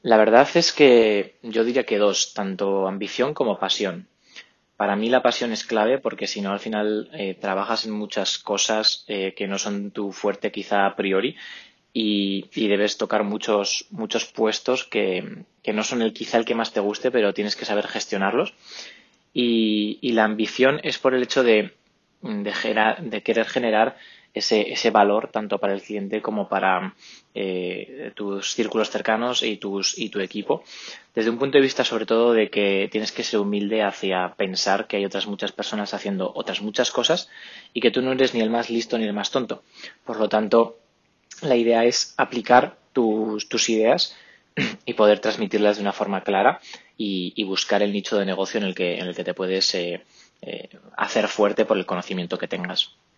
La verdad es que yo diría que dos, tanto ambición como pasión. Para mí la pasión es clave porque si no al final trabajas en muchas cosas que no son tu fuerte quizá a priori y debes tocar muchos puestos que no son quizá el que más te guste, pero tienes que saber gestionarlos. Y la ambición es por el hecho de querer generar ese valor tanto para el cliente como para tus círculos cercanos y tu equipo. Desde un punto de vista sobre todo de que tienes que ser humilde hacia pensar que hay otras muchas personas haciendo otras muchas cosas y que tú no eres ni el más listo ni el más tonto. Por lo tanto, la idea es aplicar tus ideas y poder transmitirlas de una forma clara y buscar el nicho de negocio en el que te puedes hacer fuerte por el conocimiento que tengas.